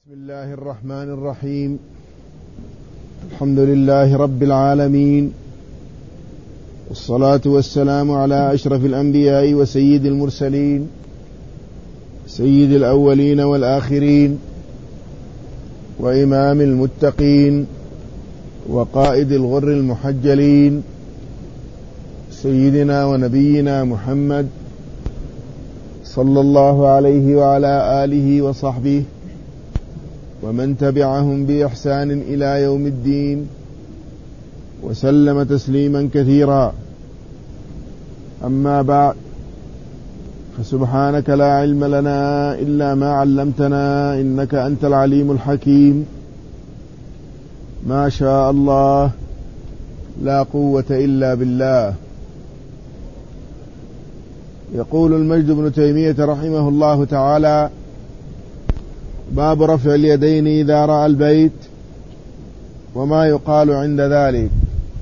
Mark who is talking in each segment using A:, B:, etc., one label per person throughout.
A: بسم الله الرحمن الرحيم. الحمد لله رب العالمين، والصلاة والسلام على أشرف الأنبياء وسيد المرسلين، سيد الأولين والآخرين، وإمام المتقين، وقائد الغر المحجلين، سيدنا ونبينا محمد صلى الله عليه وعلى آله وصحبه ومن تبعهم بإحسان إلى يوم الدين، وسلم تسليما كثيرا. أما بعد، فسبحانك لا علم لنا إلا ما علمتنا إنك أنت العليم الحكيم. ما شاء الله، لا قوة إلا بالله. يقول المجد بن تيمية رحمه الله تعالى: باب رفع اليدين إذا رأى البيت وما يقال عند ذلك.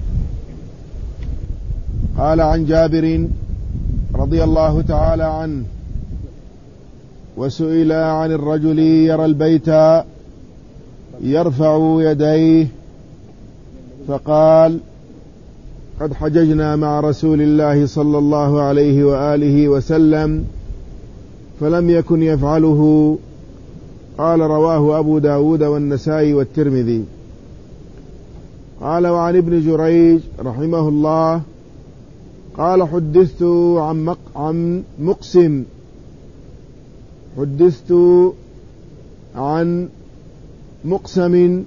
A: قال عن جابر رضي الله تعالى عنه: وسئل عن الرجل يرى البيت يرفع يديه فقال: قد حججنا مع رسول الله صلى الله عليه وآله وسلم فلم يكن يفعله. قال: رواه أبو داود والنسائي والترمذي. قال: وعن ابن جريج رحمه الله قال: حدثت عن مقسم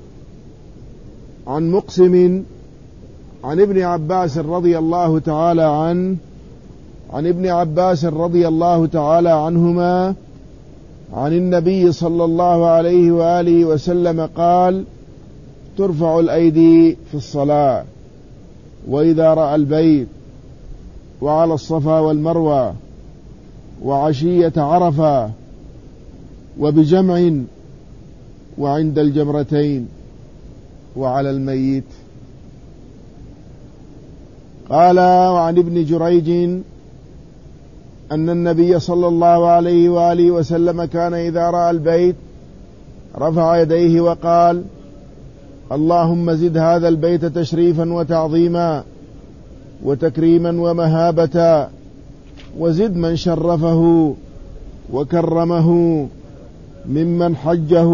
A: عن ابن عباس رضي الله تعالى عنه، عن ابن عباس رضي الله تعالى عنهما عن النبي صلى الله عليه وآله وسلم قال: ترفع الأيدي في الصلاة، وإذا رأى البيت، وعلى الصفا والمروة، وعشية عرفة، وبجمع، وعند الجمرتين، وعلى الميت. قال: وعن ابن جريج أن النبي صلى الله عليه وآله وسلم كان إذا رأى البيت رفع يديه وقال: اللهم زد هذا البيت تشريفا وتعظيما وتكريما ومهابة، وزد من شرفه وكرمه ممن حجه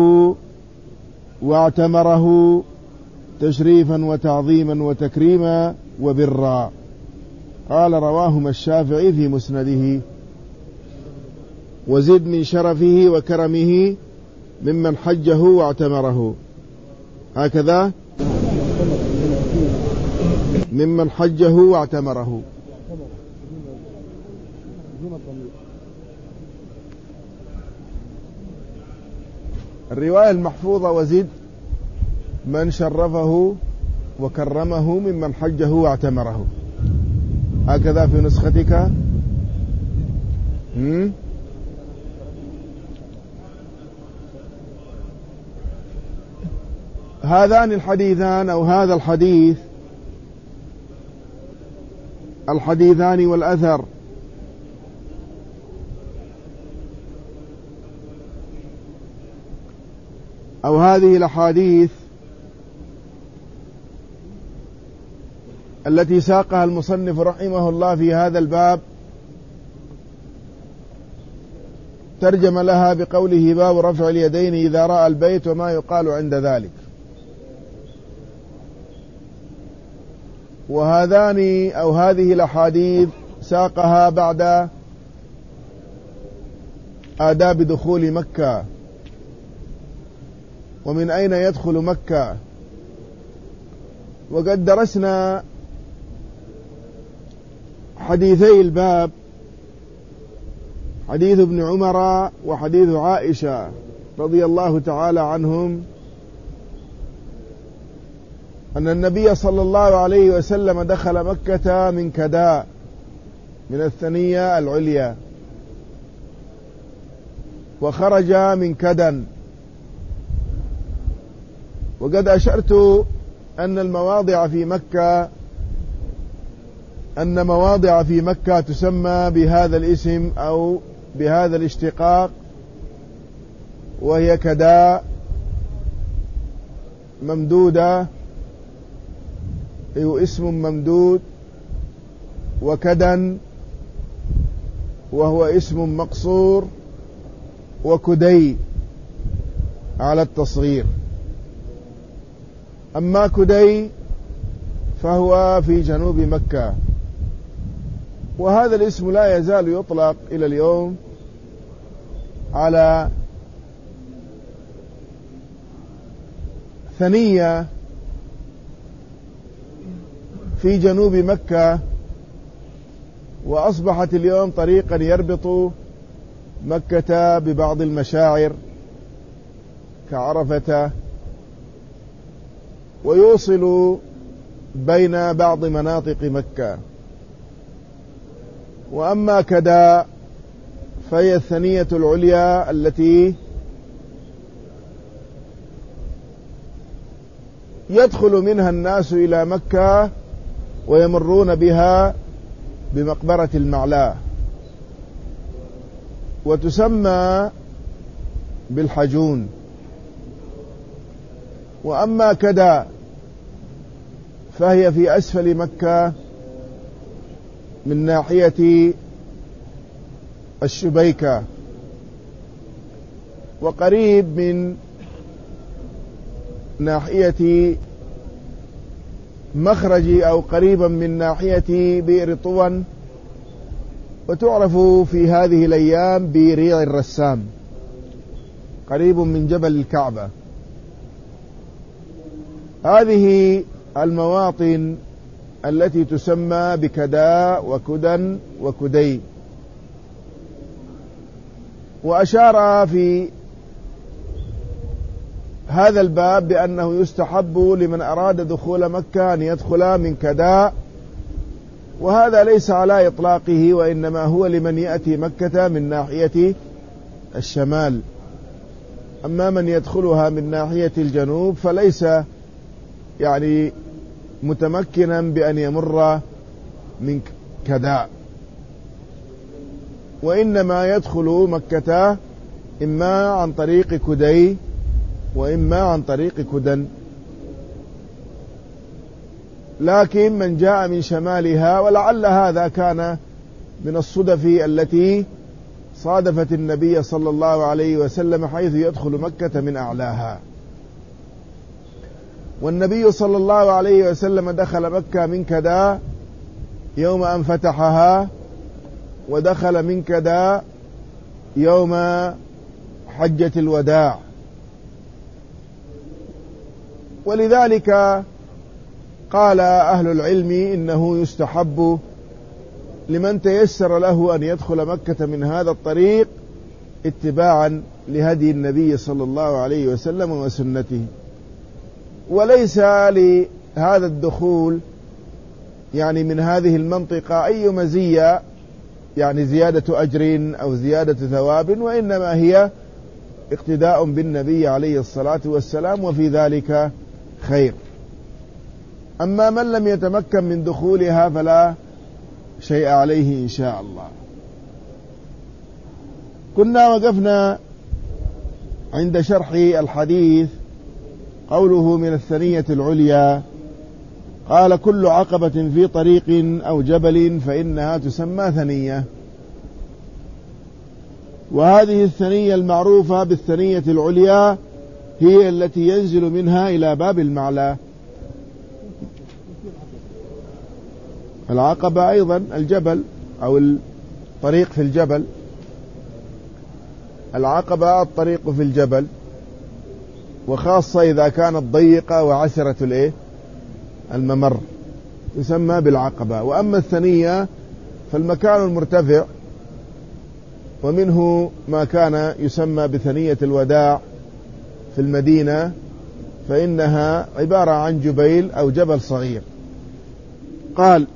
A: واعتمره تشريفا وتعظيما وتكريما وبرا. قال: رواهما الشافعي في مسنده. وزد من شرفه وكرمه ممن حجه واعتمره، هكذا، ممن حجه واعتمره. الرواية المحفوظة: وزد من شرفه وكرمه ممن حجه واعتمره، هكذا في نسختك. هذان الحديثان أو هذا الحديثان والأثر أو هذه الأحاديث التي ساقها المصنف رحمه الله في هذا الباب ترجم لها بقوله: باب رفع اليدين إذا رأى البيت وما يقال عند ذلك. وهذان أو هذه الأحاديث ساقها بعد آداب دخول مكة، ومن أين يدخل مكة. وقد درسنا حديثي الباب، حديث ابن عمر وحديث عائشة رضي الله تعالى عنهم، أن النبي صلى الله عليه وسلم دخل مكة من كداء، من الثنية العليا، وخرج من كدن. وقد أشرت أن مواضع في مكة تسمى بهذا الاسم أو بهذا الاشتقاق، وهي كداء ممدودة اسم ممدود، وكدا وهو اسم مقصور، وكدي على التصغير. أما كدي فهو في جنوب مكة، وهذا الاسم لا يزال يطلق إلى اليوم على ثنية في جنوب مكة، وأصبحت اليوم طريقا يربط مكة ببعض المشاعر كعرفة، ويوصل بين بعض مناطق مكة. وأما كدا فهي الثنية العليا التي يدخل منها الناس إلى مكة ويمرون بها بمقبرة المعلاه، وتسمى بالحجون. وأما كدا فهي في أسفل مكة من ناحية الشبيكة، وقريب من ناحية مخرج أو قريبا من ناحية بئر طون، وتعرف في هذه الأيام بريع الرسام، قريب من جبل الكعبة. هذه المواطن التي تسمى بكدا وكدا وكدي. وأشار في هذا الباب بأنه يستحب لمن أراد دخول مكة أن يدخل من كدا، وهذا ليس على إطلاقه، وإنما هو لمن يأتي مكة من ناحية الشمال. أما من يدخلها من ناحية الجنوب فليس يعني متمكنا بأن يمر من كدا، وإنما يدخل مكة إما عن طريق كدي وإما عن طريق كدن. لكن من جاء من شمالها، ولعل هذا كان من الصدف التي صادفت النبي صلى الله عليه وسلم حيث يدخل مكة من أعلاها. والنبي صلى الله عليه وسلم دخل مكة من كدا يوم أن فتحها، ودخل من كدا يوم حجة الوداع. ولذلك قال أهل العلم إنه يستحب لمن تيسر له أن يدخل مكة من هذا الطريق اتباعا لهدي النبي صلى الله عليه وسلم وسنته، وليس لهذا الدخول يعني من هذه المنطقة أي مزية، يعني زيادة أجر أو زيادة ثواب، وإنما هي اقتداء بالنبي عليه الصلاة والسلام، وفي ذلك خير. أما من لم يتمكن من دخولها فلا شيء عليه إن شاء الله. كنا وقفنا عند شرح الحديث قوله من الثنية العليا، قال كل عقبة في طريق أو جبل فإنها تسمى ثنية. وهذه الثنية المعروفة بالثنية العليا هي التي ينزل منها إلى باب المعلى. العقبة أيضا الجبل أو الطريق في الجبل، العقبة الطريق في الجبل، وخاصة إذا كانت ضيقة وعسرة الممر تسمى بالعقبة. وأما الثنية فالمكان المرتفع، ومنه ما كان يسمى بثنية الوداع في المدينة، فإنها عبارة عن جبيل أو جبل صغير. قال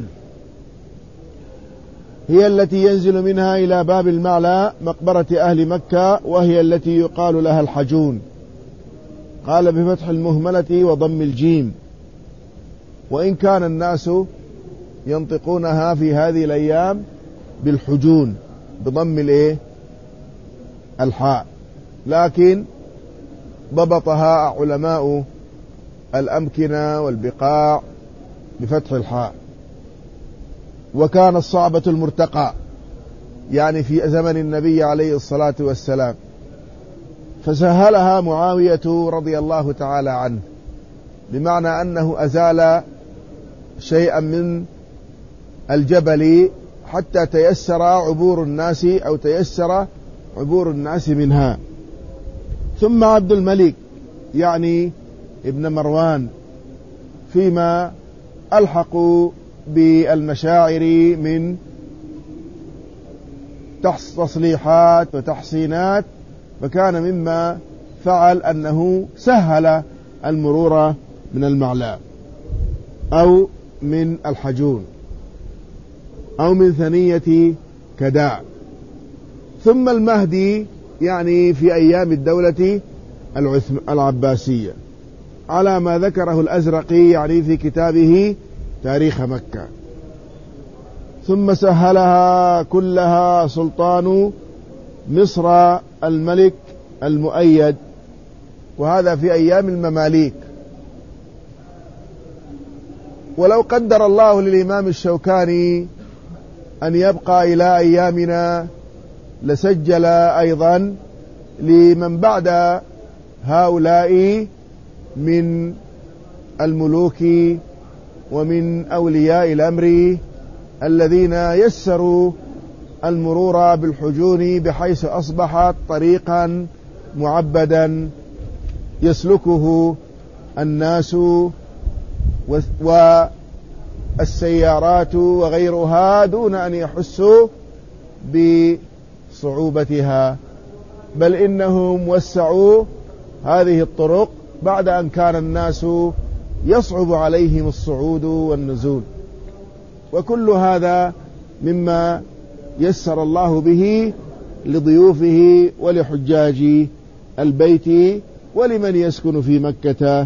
A: هي التي ينزل منها إلى باب المعلى مقبرة أهل مكة، وهي التي يقال لها الحجون. قال بفتح المهملة وضم الجيم، وإن كان الناس ينطقونها في هذه الأيام بالحجون بضم الحاء، لكن ضبطها علماء الأمكنة والبقاع بفتح الحاء. وكان الصعبة المرتقى يعني في زمن النبي عليه الصلاة والسلام، فسهلها معاوية رضي الله تعالى عنه، بمعنى أنه أزال شيئا من الجبل حتى تيسر عبور الناس أو تيسر عبور الناس منها. ثم عبد الملك يعني ابن مروان فيما ألحقوا بالمشاعر من تصليحات وتحصينات، فكان مما فعل أنه سهل المرور من المعلى أو من الحجون أو من ثنية كداء. ثم المهدي يعني في أيام الدولة العباسية على ما ذكره الأزرقي يعني في كتابه تاريخ مكة. ثم سهلها كلها سلطان مصر الملك المؤيد، وهذا في أيام المماليك. ولو قدر الله للإمام الشوكاني أن يبقى إلى أيامنا لسجل أيضا لمن بعد هؤلاء من الملوك ومن أولياء الأمر الذين يسروا المرور بالحجون بحيث أصبحت طريقا معبدا يسلكه الناس والسيارات وغيرها دون أن يحسوا بصعوبتها، بل إنهم وسعوا هذه الطرق بعد أن كان الناس يصعب عليهم الصعود والنزول. وكل هذا مما يسر الله به لضيوفه ولحجاج البيت ولمن يسكن في مكة،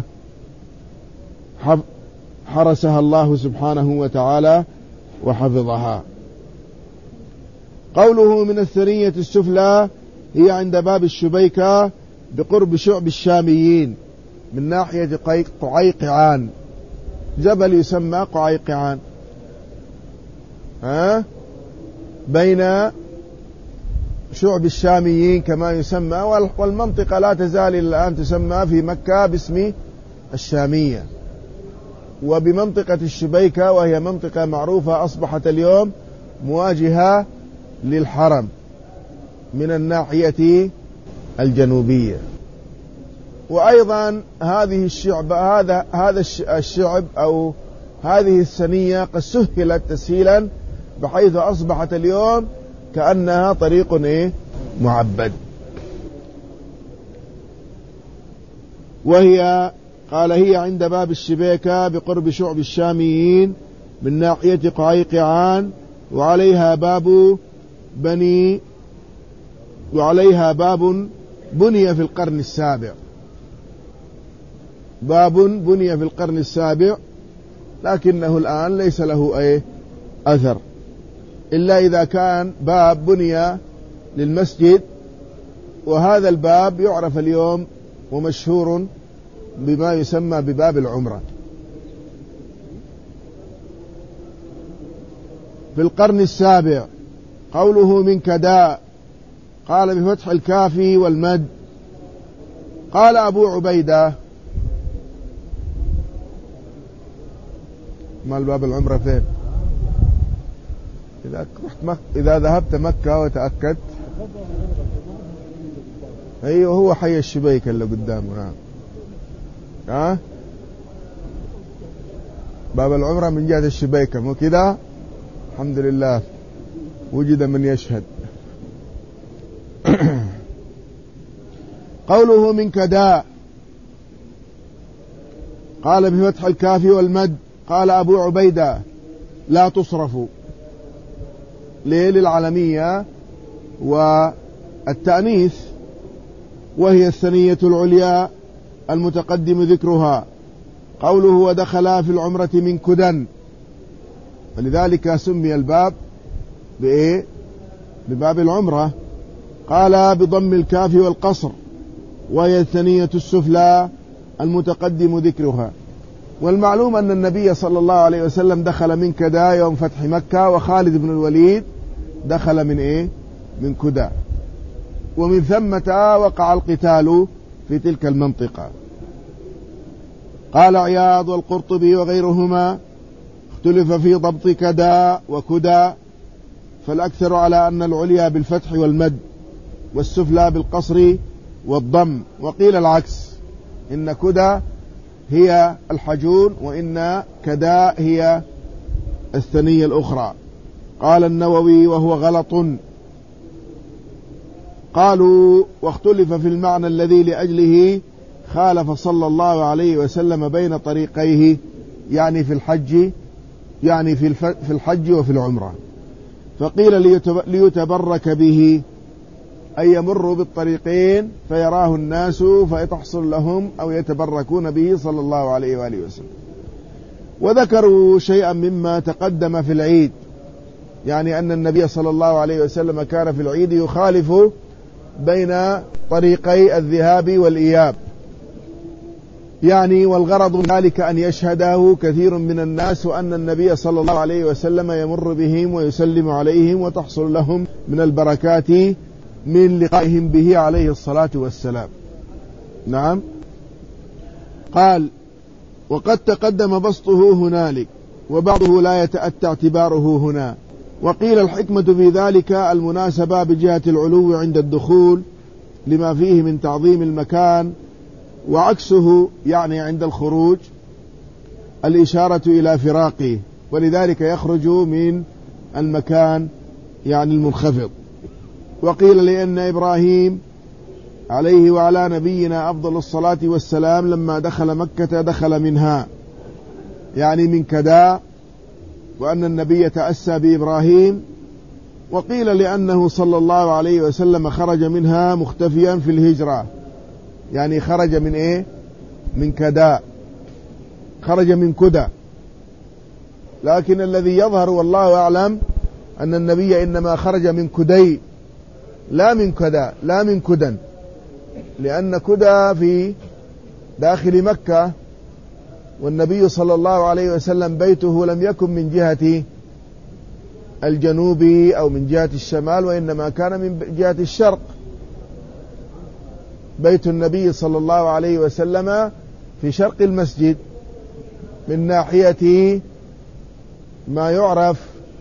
A: حرسها الله سبحانه وتعالى وحفظها. قوله من الثنية السفلى هي عند باب الشبيكة بقرب شعب الشاميين من ناحية قعيقعان، جبل يسمى قعيقعان بين شعب الشاميين كما يسمى، والمنطقة لا تزال الآن تسمى في مكة باسم الشامية. وبمنطقة الشبيكة وهي منطقة معروفة أصبحت اليوم مواجهة للحرم من الناحية الجنوبية. وأيضا هذه الشعب هذا الشعب أو هذه الثنية قد سهلت تسهيلا بحيث أصبحت اليوم كأنها طريق معبد. وهي قال هي عند باب الشبيكة بقرب شعب الشاميين من ناحية قعيقعان، وعليها باب بني في القرن السابع، باب بني في القرن السابع، لكنه الآن ليس له أثر إلا إذا كان باب بني للمسجد، وهذا الباب يعرف اليوم ومشهور بما يسمى بباب العمرة. في القرن السابع. قوله من كداء قال بفتح الكاف والمد. قال أبو عبيدة ما الباب العمرة فين؟ إذا ذهبت مكة وتأكدت أيوه هو حي الشبيكة اللي قدامه. نعم باب العمرة من جهة الشبيكة مو كده؟ الحمد لله وجد من يشهد. قوله من كداء قال بفتح الكاف والمد. قال أبو عبيدة لا تصرف للعالمية والتأنيث، وهي الثنية العليا المتقدم ذكرها. قوله ودخل في العمرة من كدن، ولذلك سمي الباب بباب العمرة. قال بضم الكاف والقصر، وهي الثنية السفلى المتقدم ذكرها. والمعلوم أن النبي صلى الله عليه وسلم دخل من كدا يوم فتح مكة، وخالد بن الوليد دخل من إيه؟ من كدا، ومن ثمة وقع القتال في تلك المنطقة. قال عياض والقرطبي وغيرهما: اختلف في ضبط كدا وكدا، فالأكثر على أن العليا بالفتح والمد، والسفلى بالقصر والضم، وقيل العكس، إن كدا هي الحجون وإن كدا هي الثنية الأخرى. قال النووي وهو غلط. قالوا: واختلف في المعنى الذي لأجله خالف صلى الله عليه وسلم بين طريقيه، يعني في الحج وفي العمرة. فقيل ليتبرك به، أي يمر بالطريقين فيراه الناس فيتحصل لهم أو يتبركون به صلى الله عليه وآله وسلم. وذكروا شيئا مما تقدم في العيد، يعني أن النبي صلى الله عليه وسلم كان في العيد يخالف بين طريقي الذهاب والإياب، يعني والغرض من ذلك أن يشهده كثير من الناس، وأن النبي صلى الله عليه وسلم يمر بهم ويسلم عليهم وتحصل لهم من البركات من لقائهم به عليه الصلاة والسلام. نعم. قال: وقد تقدم بسطه هنالك، وبعضه لا يتأتى اعتباره هنا. وقيل الحكمة في ذلك المناسبة بجهة العلو عند الدخول لما فيه من تعظيم المكان، وعكسه يعني عند الخروج الإشارة إلى فراقه، ولذلك يخرج من المكان يعني المنخفض. وقيل لأن إبراهيم عليه وعلى نبينا أفضل الصلاة والسلام لما دخل مكة دخل منها، يعني من كدا، وأن النبي تأسى بإبراهيم. وقيل لأنه صلى الله عليه وسلم خرج منها مختفيا في الهجرة، يعني خرج من إيه؟ من كدا، خرج من كدا. لكن الذي يظهر والله أعلم أن النبي إنما خرج من كدي، لا من كدا، لا من كدن، لأن كدا في داخل مكة، والنبي صلى الله عليه وسلم بيته لم يكن من جهة الجنوب أو من جهة الشمال، وإنما كان من جهة الشرق. بيت النبي صلى الله عليه وسلم في شرق المسجد من ناحية ما يعرف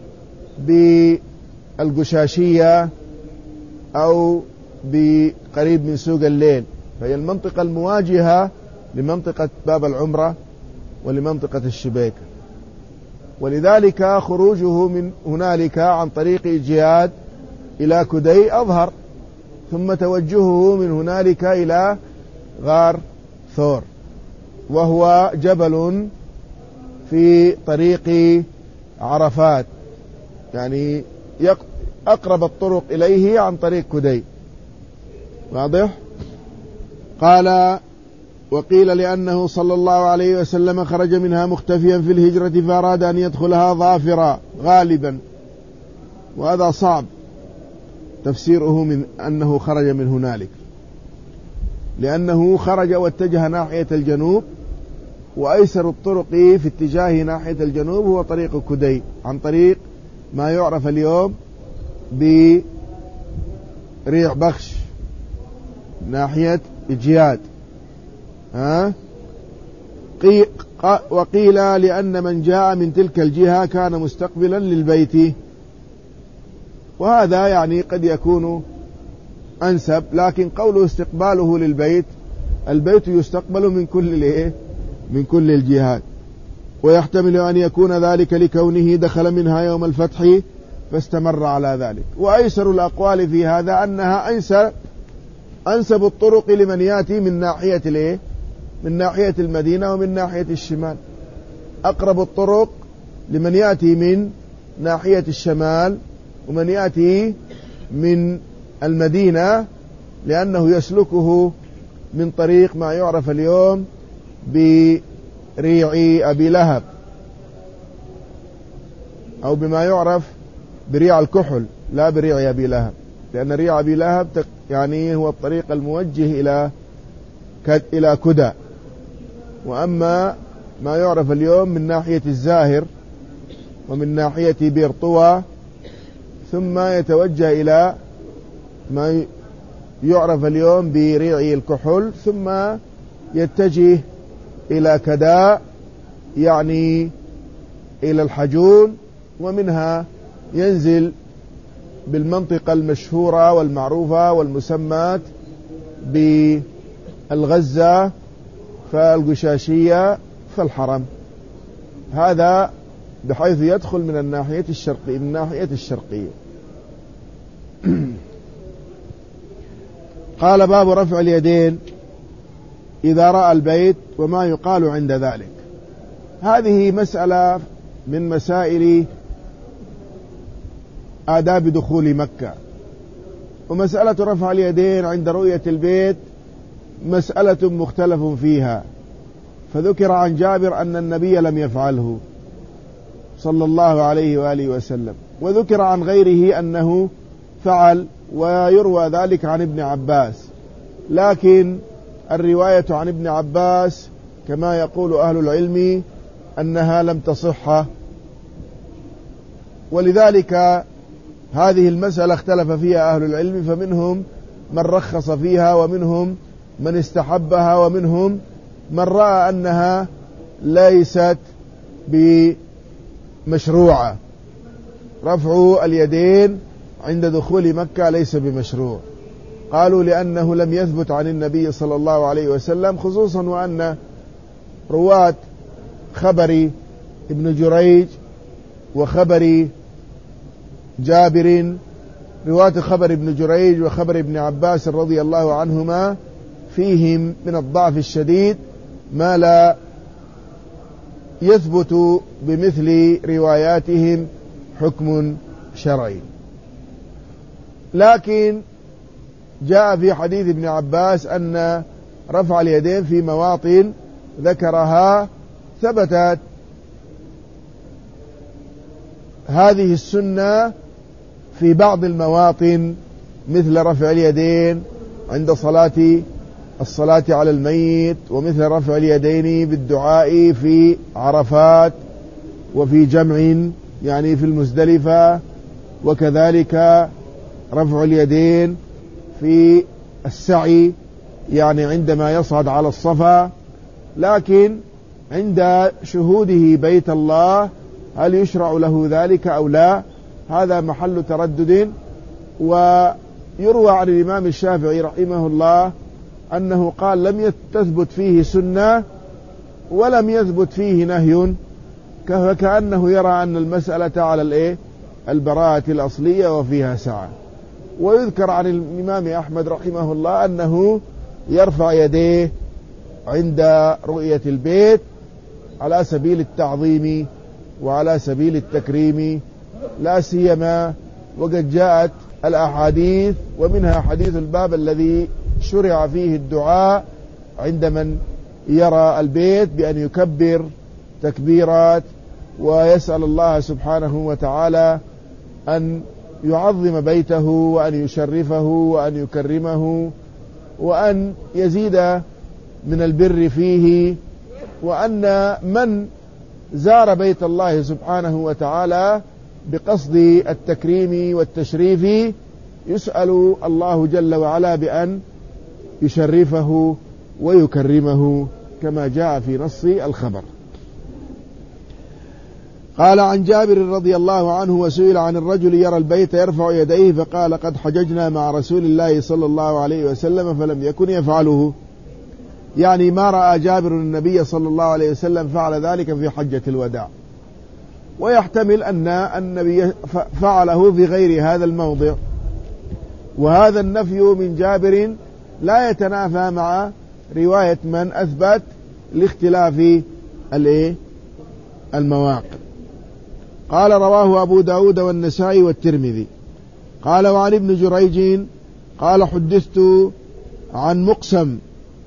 A: بالقشاشية أو بقريب من سوق الليل، فهي المنطقة المواجهة لمنطقة باب العمرة ولمنطقة الشبيكة. ولذلك خروجه من هنالك عن طريق الجياد إلى كدي أظهر، ثم توجهه من هنالك إلى غار ثور، وهو جبل في طريق عرفات، يعني أقرب الطرق إليه عن طريق كدي. واضح؟ قال: وقيل لأنه صلى الله عليه وسلم خرج منها مختفيا في الهجرة فأراد أن يدخلها ظافرا غالبا، وهذا صعب تفسيره من أنه خرج من هنالك، لأنه خرج واتجه ناحية الجنوب، وأيسر الطرق في اتجاه ناحية الجنوب هو طريق كدي، عن طريق ما يعرف اليوم بريع بخش ناحية جياد. وقيل لأن من جاء من تلك الجهة كان مستقبلا للبيت، وهذا يعني قد يكون أنسب، لكن قوله استقباله للبيت، البيت يستقبل من كل الجهات، ويحتمل أن يكون ذلك لكونه دخل منها يوم الفتح فاستمر على ذلك. وأيسر الأقوال في هذا أنها أنسب الطرق لمن يأتي من ناحية من ناحية المدينة ومن ناحية الشمال. أقرب الطرق لمن يأتي من ناحية الشمال ومن يأتي من المدينة، لأنه يسلكه من طريق ما يعرف اليوم بريع أبي لهب، أو بما يعرف بريع الكحل، لا بريع أبي لهب، لأن ريع أبي لهب يعني هو الطريق الموجه إلى كدى، وأما ما يعرف اليوم من ناحية الزاهر ومن ناحية بير طوى، ثم يتوجه إلى ما يعرف اليوم بريعي الكحول، ثم يتجه إلى كداء يعني إلى الحجون، ومنها ينزل بالمنطقة المشهورة والمعروفة والمسمات بالغزة فالقشاشية فالحرم. هذا بحيث يدخل من الناحية الشرقية. قال: باب رفع اليدين إذا رأى البيت وما يقال عند ذلك. هذه مسألة من مسائل آداب دخول مكة، ومسألة رفع اليدين عند رؤية البيت مسألة مختلف فيها. فذكر عن جابر أن النبي لم يفعله صلى الله عليه وآله وسلم، وذكر عن غيره أنه فعل، ويروى ذلك عن ابن عباس، لكن الرواية عن ابن عباس كما يقول أهل العلم أنها لم تصح، ولذلك هذه المسألة اختلف فيها أهل العلم، فمنهم من رخص فيها، ومنهم من استحبها، ومنهم من رأى أنها ليست بمشروعة. رفع اليدين عند دخول مكة ليس بمشروع، قالوا لأنه لم يثبت عن النبي صلى الله عليه وسلم، خصوصا وأن رواة خبر ابن جريج وخبر جابر، رواة خبر ابن جريج وخبر ابن عباس رضي الله عنهما فيهم من الضعف الشديد ما لا يثبت بمثل رواياتهم حكم شرعي. لكن جاء في حديث ابن عباس أن رفع اليدين في مواطن ذكرها ثبتت هذه السنة في بعض المواطن، مثل رفع اليدين عند الصلاة على الميت، ومثل رفع اليدين بالدعاء في عرفات وفي جمع يعني في المزدلفة، وكذلك رفع اليدين في السعي يعني عندما يصعد على الصفا. لكن عند شهوده بيت الله هل يشرع له ذلك أو لا؟ هذا محل تردد. ويروى عن الإمام الشافعي رحمه الله أنه قال لم تثبت فيه سنة ولم يثبت فيه نهي، فكأنه يرى أن المسألة على البراءة الأصلية وفيها سعة. ويذكر عن الإمام أحمد رحمه الله أنه يرفع يديه عند رؤية البيت على سبيل التعظيم وعلى سبيل التكريم، لا سيما وقد جاءت الأحاديث، ومنها حديث الباب الذي شرع فيه الدعاء عند من يرى البيت بأن يكبر تكبيرات ويسأل الله سبحانه وتعالى أن يعظم بيته وأن يشرفه وأن يكرمه وأن يزيد من البر فيه، وأن من زار بيت الله سبحانه وتعالى بقصد التكريم والتشريف يسأل الله جل وعلا بأن يشرفه ويكرمه كما جاء في نص الخبر. قال: عن جابر رضي الله عنه: وسئل عن الرجل يرى البيت يرفع يديه فقال: قد حججنا مع رسول الله صلى الله عليه وسلم فلم يكن يفعله، يعني ما رأى جابر النبي صلى الله عليه وسلم فعل ذلك في حجة الوداع، ويحتمل أن النبي فعله في غير هذا الموضع. وهذا النفي من جابر لا يتنافى مع رواية من أثبت لاختلاف المواقع. قال: رواه أبو داود والنسائي والترمذي. قال: وعن ابن جريج قال: حدثت عن مقسم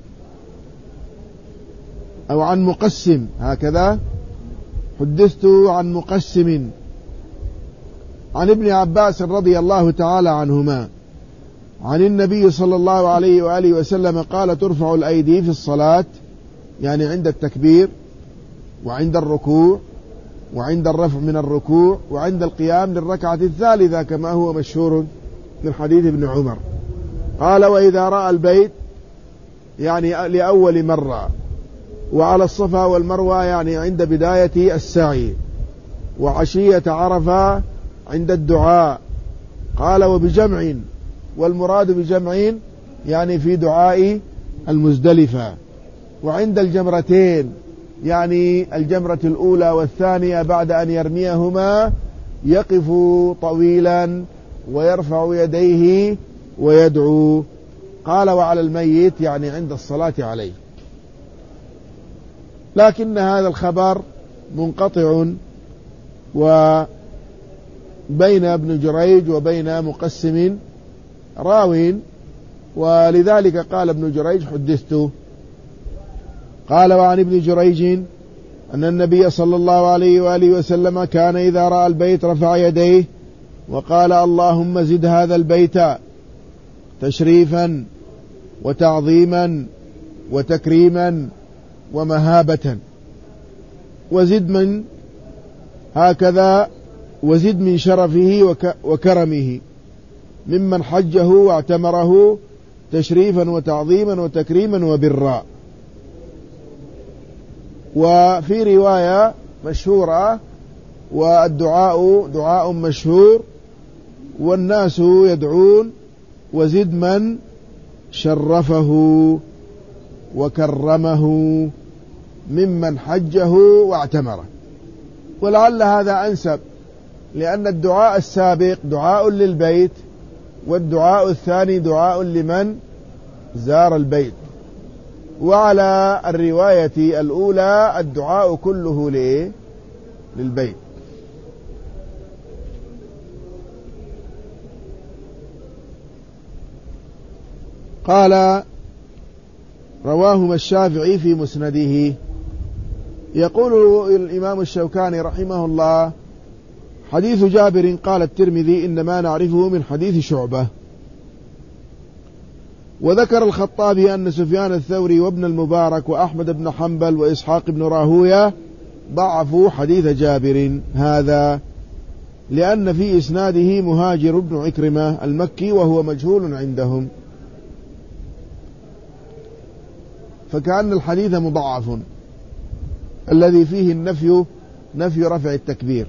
A: أو عن مقسم، هكذا حدثت عن مقسم عن ابن عباس رضي الله تعالى عنهما عن النبي صلى الله عليه وآله وسلم قال: ترفع الأيدي في الصلاة يعني عند التكبير وعند الركوع وعند الرفع من الركوع وعند القيام للركعة الثالثة كما هو مشهور من حديث ابن عمر. قال وإذا رأى البيت يعني لأول مرة، وعلى الصفا والمروة يعني عند بداية السعي، وعشية عرفة عند الدعاء. قال وبجمع، والمراد بجمع يعني في دعاء المزدلفة، وعند الجمرتين يعني الجمرة الأولى والثانية بعد أن يرميهما يقف طويلا ويرفع يديه ويدعو. قال وعلى الميت يعني عند الصلاة عليه. لكن هذا الخبر منقطع وبين ابن جريج وبين مقسم راو، ولذلك قال ابن جريج حدثته. قال وعن ابن جريج أن النبي صلى الله عليه وآله وسلم كان إذا رأى البيت رفع يديه وقال اللهم زد هذا البيت تشريفا وتعظيما وتكريما ومهابة، وزد من هكذا، وزد من شرفه وكرمه ممن حجه واعتمره تشريفا وتعظيما وتكريما وبرا. وفي رواية مشهورة والدعاء دعاء مشهور والناس يدعون وزد من شرفه وكرمه ممن حجه واعتمره. ولعل هذا أنسب، لأن الدعاء السابق دعاء للبيت، والدعاء الثاني دعاء لمن زار البيت. وعلى الرواية الأولى الدعاء كله للبيت. قال رواهما الشافعي في مسنده. يقول الإمام الشوكاني رحمه الله حديث جابر قال الترمذي إنما نعرفه من حديث شعبة. وذكر الخطابي أن سفيان الثوري وابن المبارك وأحمد بن حنبل وإسحاق بن راهوية ضعفوا حديث جابر هذا، لأن في إسناده مهاجر بن عكرمة المكي وهو مجهول عندهم، فكأن الحديث مضعف الذي فيه نفي رفع التكبير،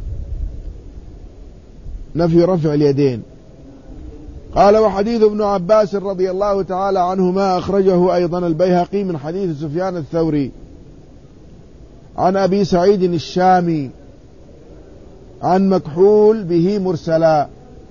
A: نفي رفع اليدين. قال وحديث ابن عباس رضي الله تعالى عنهما أخرجه أيضا البيهقي من حديث سفيان الثوري عن أبي سعيد الشامي عن مكحول به مرسلا،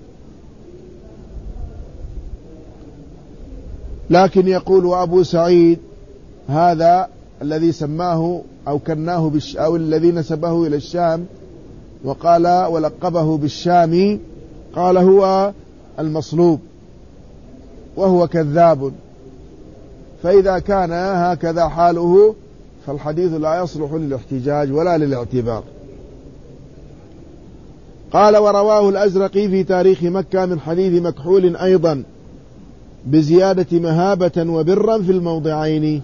A: لكن يقول وأبو سعيد هذا الذي سماه أو كناه أو الذي نسبه إلى الشام وقال ولقبه بالشامي، قال هو المصلوب وهو كذاب، فإذا كان هكذا حاله فالحديث لا يصلح للاحتجاج ولا للاعتبار. قال ورواه الأزرقي في تاريخ مكة من حديث مكحول أيضا بزيادة مهابة وبرا في الموضعين،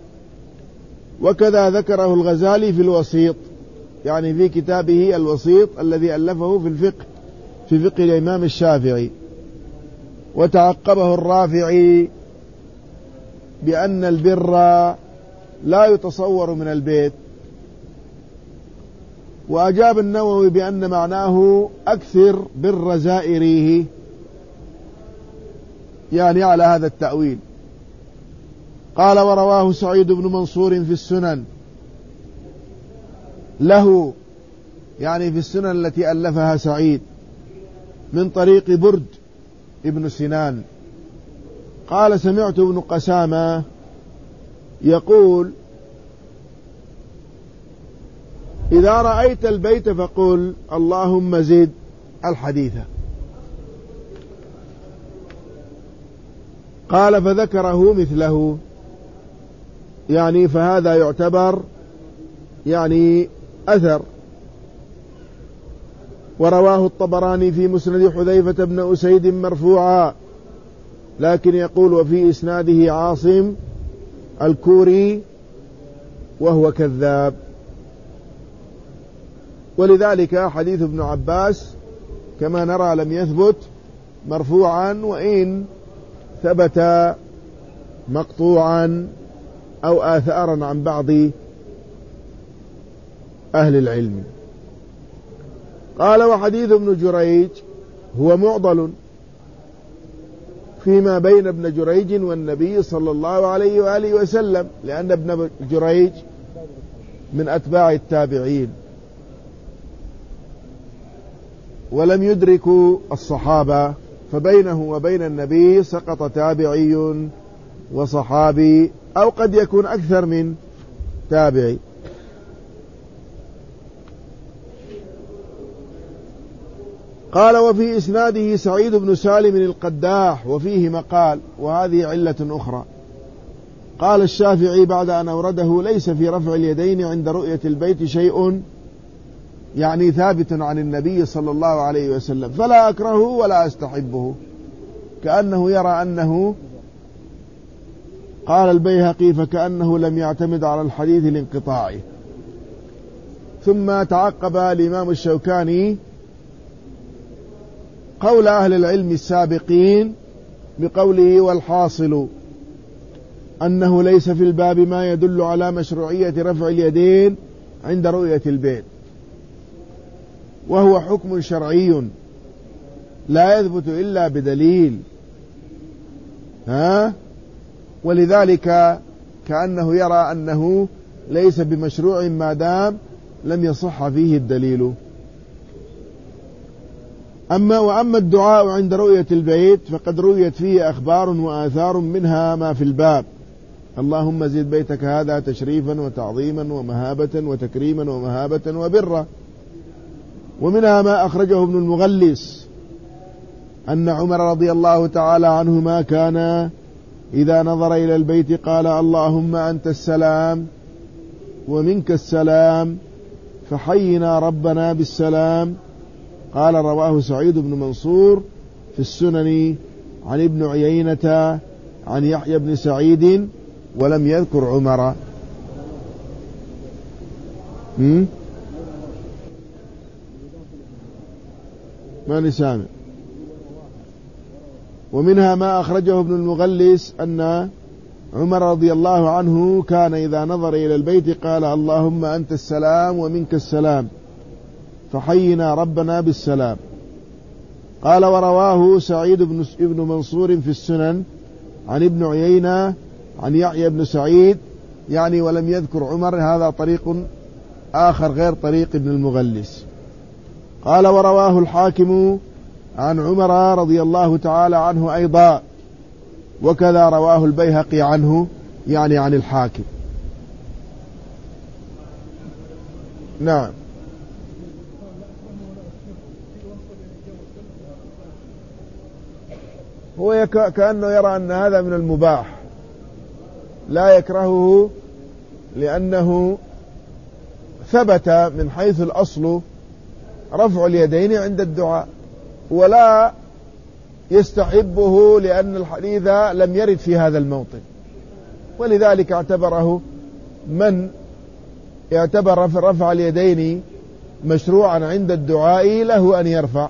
A: وكذا ذكره الغزالي في الوسيط، يعني في كتابه الوسيط الذي ألفه في فقه الإمام الشافعي. وتعقبه الرافعي بأن البر لا يتصور من البيت، وأجاب النووي بأن معناه أكثر بر زائريه، يعني على هذا التأويل. قال ورواه سعيد بن منصور في السنن له، يعني في السنن التي ألفها سعيد، من طريق برد ابن سنان قال سمعت ابن قسامة يقول إذا رأيت البيت فقل اللهم زد الحديث. قال فذكره مثله، يعني فهذا يعتبر يعني أثر. ورواه الطبراني في مسند حذيفة بن أسيد مرفوعا، لكن يقول وفي إسناده عاصم الكوري وهو كذاب. ولذلك حديث ابن عباس كما نرى لم يثبت مرفوعا، وإن ثبت مقطوعا أو آثارا عن بعض أهل العلم. قال: وحديث ابن جريج هو معضل فيما بين ابن جريج والنبي صلى الله عليه وآله وسلم، لأن ابن جريج من أتباع التابعين ولم يدركوا الصحابة، فبينه وبين النبي سقط تابعي وصحابي، أو قد يكون أكثر من تابعي. قال: وفي إسناده سعيد بن سالم القداح وفيه مقال، وهذه علة أخرى. قال الشافعي بعد أن أورده: ليس في رفع اليدين عند رؤية البيت شيء يعني ثابت عن النبي صلى الله عليه وسلم، فلا أكرهه ولا أستحبه. كأنه يرى أنه، قال البيهقي: فكأنه لم يعتمد على الحديث لانقطاعه. ثم تعقب الإمام الشوكاني قول أهل العلم السابقين بقوله: والحاصل أنه ليس في الباب ما يدل على مشروعية رفع اليدين عند رؤية البيت، وهو حكم شرعي لا يثبت إلا بدليل. ولذلك كأنه يرى أنه ليس بمشروع ما دام لم يصح فيه الدليل. وأما الدعاء عند رؤية البيت فقد رويت فيه أخبار وآثار، منها ما في الباب: اللهم زد بيتك هذا تشريفا وتعظيما ومهابة وتكريما ومهابة وبرا. ومنها ما أخرجه ابن المغلس أن عمر رضي الله تعالى عنهما كان إذا نظر إلى البيت قال: اللهم أنت السلام ومنك السلام فحينا ربنا بالسلام. قال: رواه سعيد بن منصور في السنن عن ابن عيينة عن يحيى بن سعيد ولم يذكر عمر. ما نسامع. ومنها ما أخرجه ابن المغلس أن عمر رضي الله عنه كان إذا نظر إلى البيت قال: اللهم أنت السلام ومنك السلام فحينا ربنا بالسلام. قال: ورواه سعيد بن منصور في السنن عن ابن عيينة عن يحيى بن سعيد يعني ولم يذكر عمر. هذا طريق آخر غير طريق ابن المغلس. قال: ورواه الحاكم عن عمر رضي الله تعالى عنه أيضا، وكذا رواه البيهقي عنه يعني عن الحاكم. نعم. هو كأنه يرى أن هذا من المباح لا يكرهه، لأنه ثبت من حيث الأصل رفع اليدين عند الدعاء، ولا يستحبه لأن الحديث لم يرد في هذا الموطن. ولذلك اعتبره من يعتبر رفع اليدين مشروعا عند الدعاء له أن يرفع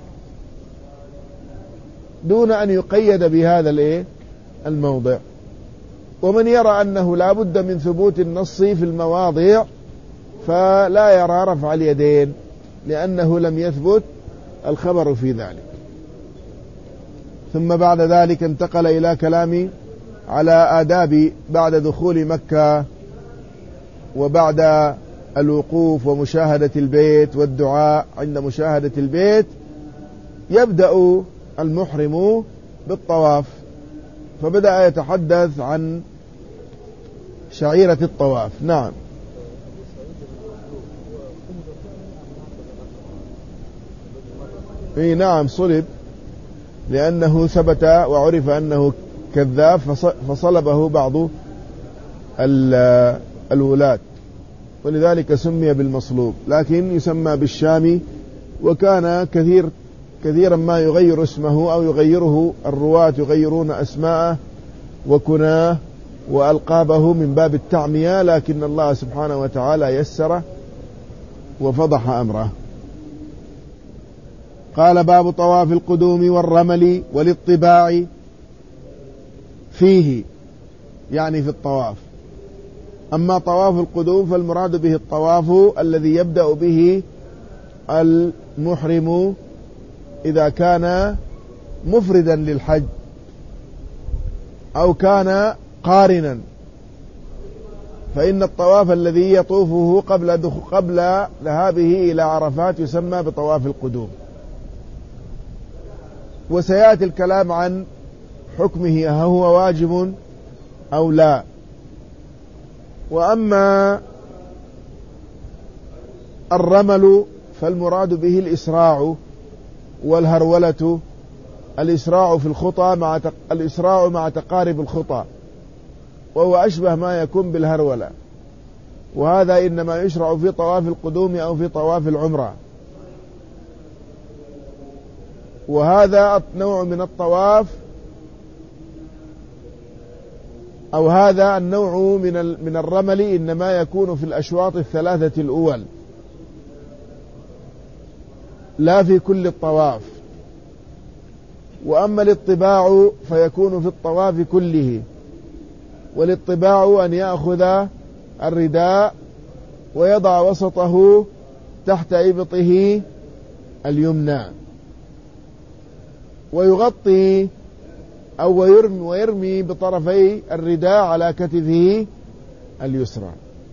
A: دون أن يقيد بهذا الموضع. ومن يرى أنه لا بد من ثبوت النص في المواضع فلا يرى رفع اليدين، لأنه لم يثبت الخبر في ذلك. ثم بعد ذلك انتقل إلى كلام على آداب بعد دخول مكة وبعد الوقوف ومشاهدة البيت والدعاء عند مشاهدة البيت. يبدأ المحرم بالطواف، فبدأ يتحدث عن شعيرة الطواف. نعم. نعم صلب، لأنه ثبت وعرف أنه كذاب فصلبه بعض الولاة، ولذلك سمي بالمصلوب، لكن يسمى بالشامي. وكان كثيرا ما يغير اسمه أو يغيره الرواة، يغيرون أسماءه وكناه وألقابه من باب التعمية، لكن الله سبحانه وتعالى يسره وفضح أمره. قال: باب طواف القدوم والرمل والاطباع فيه، يعني في الطواف. أما طواف القدوم فالمراد به الطواف الذي يبدأ به المحرم إذا كان مفردا للحج أو كان قارنا، فإن الطواف الذي يطوفه قبل ذهابه إلى عرفات يسمى بطواف القدوم. وسيأتي الكلام عن حكمه، هو واجب أو لا. وأما الرمل فالمراد به الإسراع والهرولة، الإسراع في الخطى الإسراع مع تقارب الخطى، وهو أشبه ما يكون بالهرولة، وهذا إنما يشرع في طواف القدوم أو في طواف العمرة. وهذا النوع من الطواف أو هذا النوع من الرمل إنما يكون في الأشواط الثلاثة الأول، لا في كل الطواف. وأما الاطباع فيكون في الطواف كله، والاطباع أن يأخذ الرداء ويضع وسطه تحت إبطه اليمنى ويغطي أو ويرمي بطرفي الرداء على كتفه اليسرى.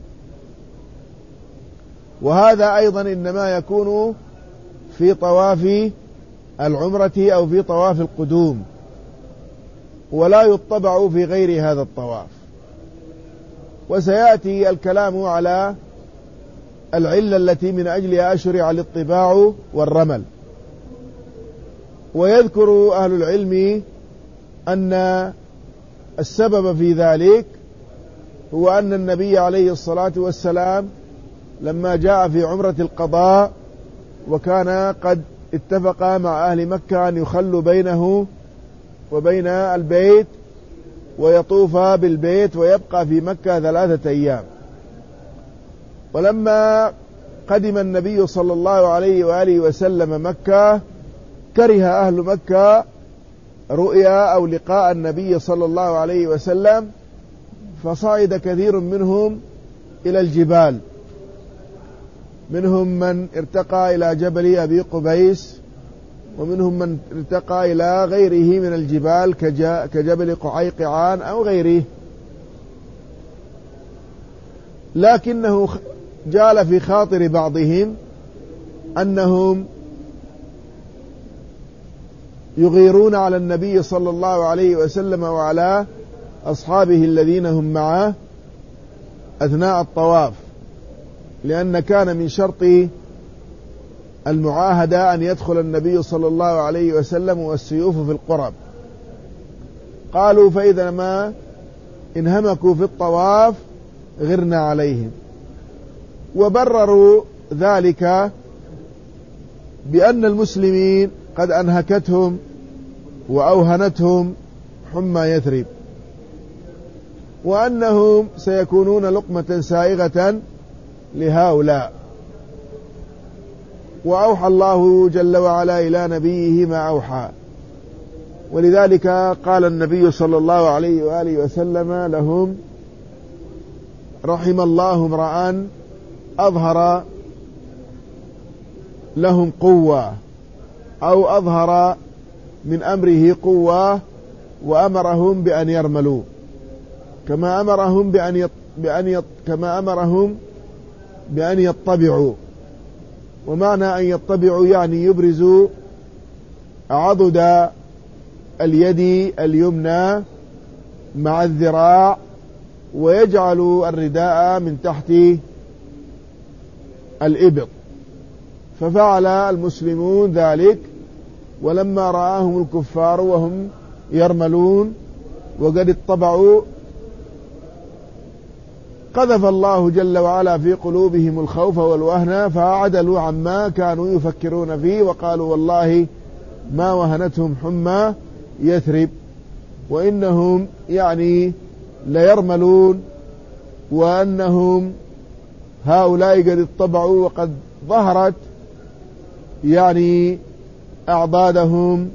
A: وهذا أيضا إنما يكون في طواف العمرة أو في طواف القدوم، ولا يطبع في غير هذا الطواف. وسيأتي الكلام على العلة التي من أجلها شرع الاطباع والرمل. ويذكر أهل العلم أن السبب في ذلك هو أن النبي عليه الصلاة والسلام لما جاء في عمرة القضاء وكان قد اتفق مع أهل مكة أن يخلوا بينه وبين البيت ويطوف بالبيت ويبقى في مكة 3 أيام. ولما قدم النبي صلى الله عليه وآله وسلم مكة كره أهل مكة رؤيا أو لقاء النبي صلى الله عليه وسلم، فصعد كثير منهم إلى الجبال، منهم من ارتقى إلى جبل أبي قبيس، ومنهم من ارتقى إلى غيره من الجبال كجبل قعيقعان أو غيره، لكنه جال في خاطر بعضهم أنهم يغيرون على النبي صلى الله عليه وسلم وعلى أصحابه الذين هم معه أثناء الطواف، لأن كان من شرط المعاهدة أن يدخل النبي صلى الله عليه وسلم والسيوف في القرب. قالوا: فإذا ما انهمكوا في الطواف غرنا عليهم. وبرروا ذلك بأن المسلمين قد أنهكتهم وأوهنتهم حمى يثرب، وأنهم سيكونون لقمة سائغة لهؤلاء. وأوحى الله جل وعلا إلى نبيه ما أوحى، ولذلك قال النبي صلى الله عليه وآله وسلم لهم: رحم الله امرأ أظهر لهم قوة أو أظهر من أمره قوة وأمرهم بأن يرملوا كما أمرهم بأن يطبعوا. ومعنى أن يطبعوا يعني يبرزوا عضد اليد اليمنى مع الذراع ويجعلوا الرداء من تحت الإبط. ففعل المسلمون ذلك، ولما رآهم الكفار وهم يرملون وقد اطبعوا قذف الله جل وعلا في قلوبهم الخوف والوهن، فعدلوا عما كانوا يفكرون فيه وقالوا: والله ما وهنتهم حمى يثرب، وإنهم يعني ليرملون، وأنهم هؤلاء قد اتبعوا وقد ظهرت يعني أعضادهم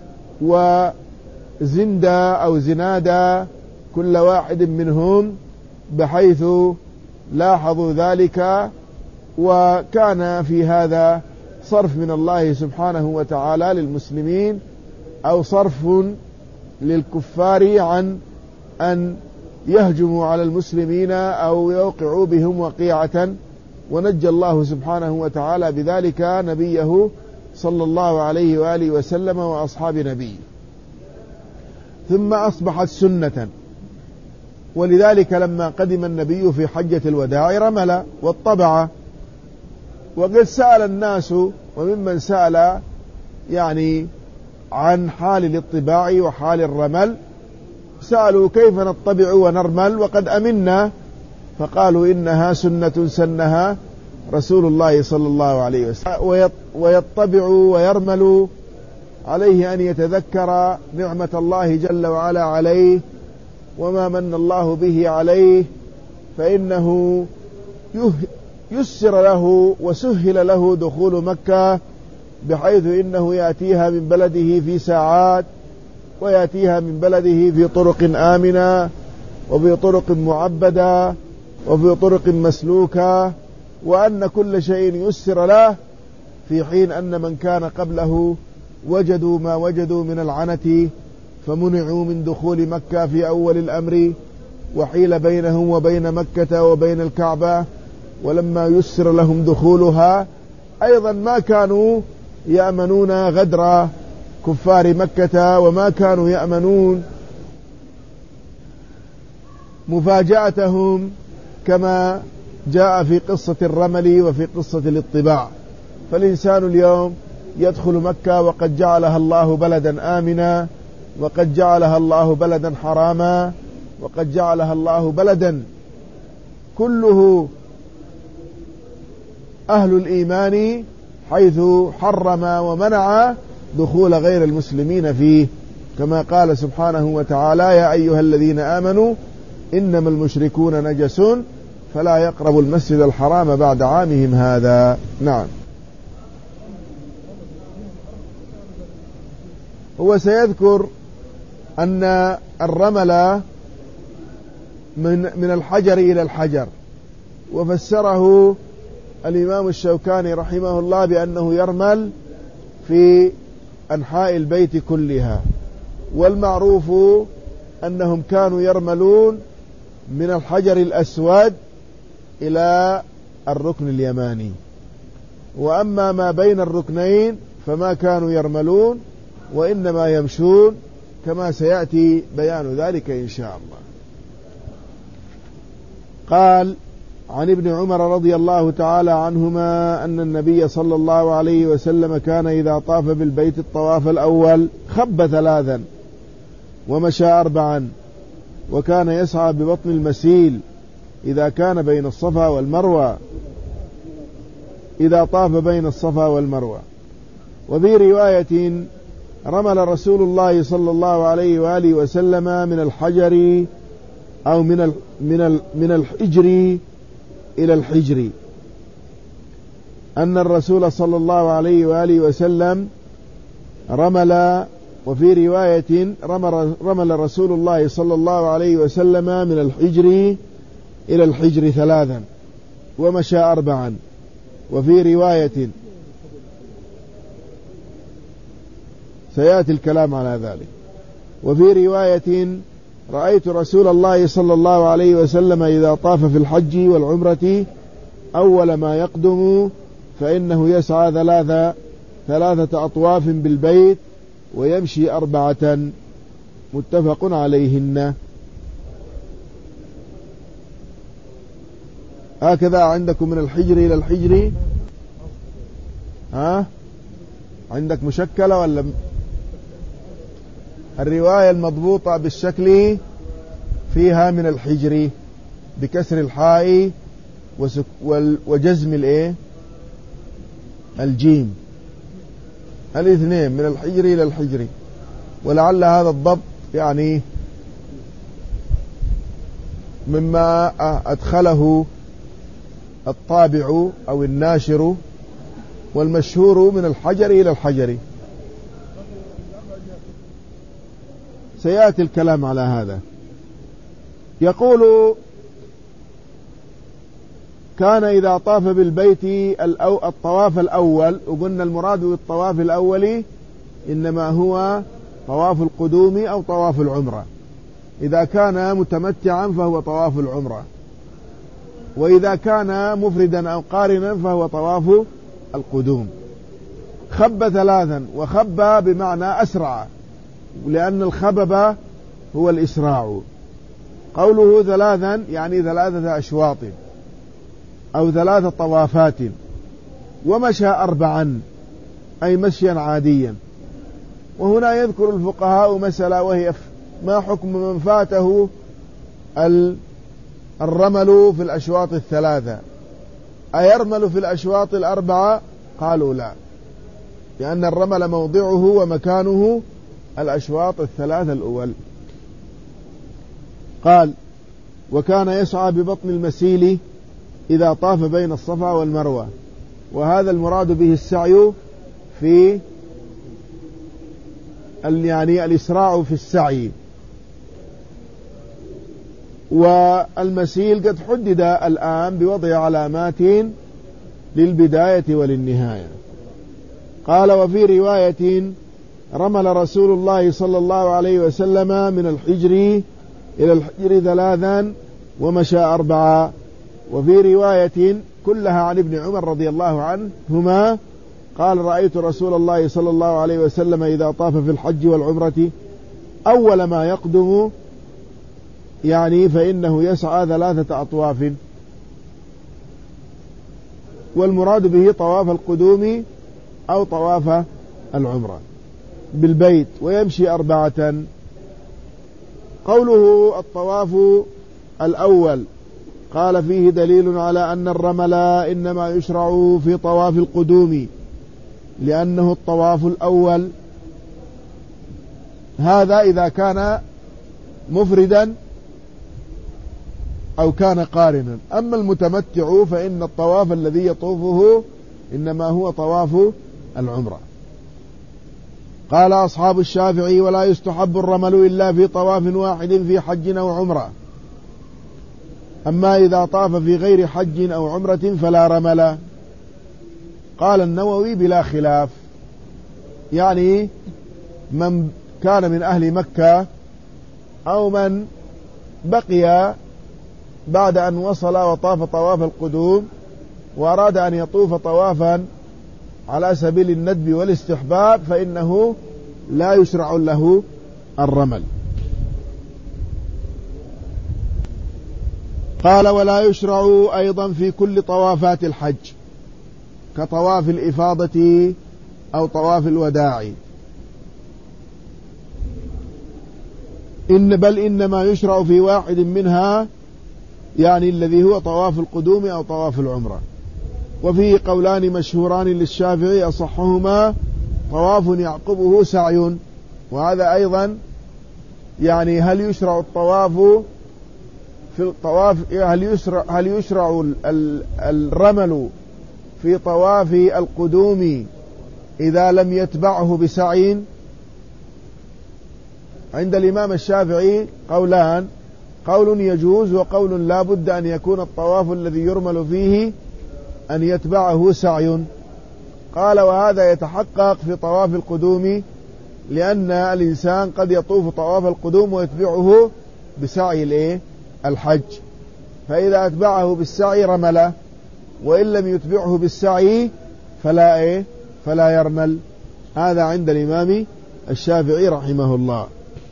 A: وزندا أو زنادا كل واحد منهم، بحيث لاحظوا ذلك، وكان في هذا صرف من الله سبحانه وتعالى للمسلمين، أو صرف للكفار عن أن يهجموا على المسلمين أو يوقعوا بهم وقيعة، ونجى الله سبحانه وتعالى بذلك نبيه صلى الله عليه وآله وسلم وأصحاب نبيه. ثم أصبحت سنة، ولذلك لما قدم النبي في حجة الوداع رمل والطبع. وقد سأل الناس، وممن سأل يعني عن حال الاطباع وحال الرمل، سألوا كيف نطبع ونرمل وقد أمنا، فقالوا إنها سنة سنها رسول الله صلى الله عليه وسلم. ويطبع ويرمل عليه أن يتذكر نعمة الله جل وعلا عليه وما من الله به عليه، فإنه يسر له وسهل له دخول مكة، بحيث إنه يأتيها من بلده في ساعات، ويأتيها من بلده في طرق آمنة وفي طرق معبدة وفي طرق مسلوكة، وأن كل شيء يسر له، في حين أن من كان قبله وجدوا ما وجدوا من العنة فمنعوا من دخول مكة في أول الأمر، وحيل بينهم وبين مكة وبين الكعبة، ولما يسر لهم دخولها أيضا ما كانوا يأمنون غدر كفار مكة، وما كانوا يأمنون مفاجأتهم كما جاء في قصة الرمل وفي قصة الاطباع. فالإنسان اليوم يدخل مكة وقد جعلها الله بلدا آمنا، وقد جعلها الله بلدا حراما، وقد جعلها الله بلدا كله أهل الإيمان، حيث حرم ومنع دخول غير المسلمين فيه، كما قال سبحانه وتعالى: يا أيها الذين آمنوا إنما المشركون نجس فلا يقربوا المسجد الحرام بعد عامهم هذا. نعم. هو سيذكر أن الرمل من الحجر إلى الحجر، وفسره الإمام الشوكاني رحمه الله بأنه يرمل في أنحاء البيت كلها، والمعروف أنهم كانوا يرملون من الحجر الأسود إلى الركن اليماني، وأما ما بين الركنين فما كانوا يرملون، وإنما يمشون، كما سيأتي بيان ذلك إن شاء الله. قال: عن ابن عمر رضي الله تعالى عنهما أن النبي صلى الله عليه وسلم كان إذا طاف بالبيت الطواف الأول خب 3 ومشى 4، وكان يسعى ببطن المسيل إذا كان بين الصفا والمروة، إذا طاف بين الصفا والمروة. وفي رواية: رمل رسول الله صلى الله عليه وآله وسلم من الحجر أو من الحجر إلى الحجر، أن الرسول صلى الله عليه وآله وسلم رمل. وفي رواية: رمل رسول الله صلى الله عليه وسلم من الحجر إلى الحجر 3 ومشى 4. وفي رواية سيأتي الكلام على ذلك. وفي رواية: رأيت رسول الله صلى الله عليه وسلم إذا طاف في الحج والعمرة أول ما يقدم فإنه يسعى 3 أطواف بالبيت ويمشي 4، متفق عليهن. هكذا عندكم من الحجر إلى الحجر. عندك مشكلة ولا الرواية المضبوطة بالشكل فيها من الحجر بكسر الحاء وجزم الجيم، الاثنين من الحجر إلى الحجر. ولعل هذا الضبط يعني مما أدخله الطابع أو الناشر، والمشهور من الحجر إلى الحجر. سيأتي الكلام على هذا. يقول: كان إذا طاف بالبيت الطواف الأول، وقلنا المراد بالطواف الأول إنما هو طواف القدوم أو طواف العمرة. إذا كان متمتعا فهو طواف العمرة، وإذا كان مفردا أو قارنا فهو طواف القدوم. خب ثلاثا، وخب بمعنى أسرع، لأن الخبب هو الإسراع. قوله ثلاثا يعني 3 أشواط أو 3 طوافات. ومشى 4 أي مشيا عاديا. وهنا يذكر الفقهاء مسألة، وهي ما حكم من فاته الرمل في الأشواط 3؟ أيرمل في الأشواط 4؟ قالوا لا، لأن الرمل موضعه ومكانه الأشواط 3 الأول. قال: وكان يسعى ببطن المسيل إذا طاف بين الصفا والمروة. وهذا المراد به السعي في يعني الإسراع في السعي. والمسيل قد حدد الآن بوضع علامات للبداية وللنهاية. قال: وفي رواية: رمل رسول الله صلى الله عليه وسلم من الحجر إلى الحجر 3 ومشى 4. وفي رواية كلها عن ابن عمر رضي الله عنهما قال: رأيت رسول الله صلى الله عليه وسلم إذا طاف في الحج والعمرة أول ما يقدم يعني فإنه يسعى 3 أطواف. والمراد به طواف القدوم أو طواف العمرة بالبيت، ويمشي 4. قوله الطواف الأول قال: فيه دليل على أن الرمل إنما يشرع في طواف القدوم لأنه الطواف الأول. هذا إذا كان مفردا أو كان قارنا. أما المتمتع فإن الطواف الذي يطوفه إنما هو طواف العمرة. قال أصحاب الشافعي: ولا يستحب الرمل إلا في طواف واحد في حج أو عمرة. أما إذا طاف في غير حج أو عمرة فلا رمل. قال النووي: بلا خلاف. يعني من كان من أهل مكة أو من بقي بعد أن وصل وطاف طواف القدوم وأراد أن يطوف طوافا على سبيل الندب والاستحباب فإنه لا يشرع له الرمل. قال: ولا يشرع أيضا في كل طوافات الحج كطواف الإفاضة أو طواف الوداع، بل إنما يشرع في واحد منها، يعني الذي هو طواف القدوم أو طواف العمرة. وفيه قولان مشهوران للشافعي أصحهما طواف يعقبه سعي. وهذا أيضا يعني هل يشرع الطواف في الطواف، هل يشرع الرمل في طواف القدوم إذا لم يتبعه بسعي؟ عند الإمام الشافعي قولان: قول يجوز، وقول لا بد أن يكون الطواف الذي يرمل فيه أن يتبعه سعي. قال: وهذا يتحقق في طواف القدوم، لأن الإنسان قد يطوف طواف القدوم ويتبعه بسعي الحج، فإذا أتبعه بالسعي رمله، وإن لم يتبعه بالسعي فلا يرمل. هذا عند الإمام الشافعي رحمه الله.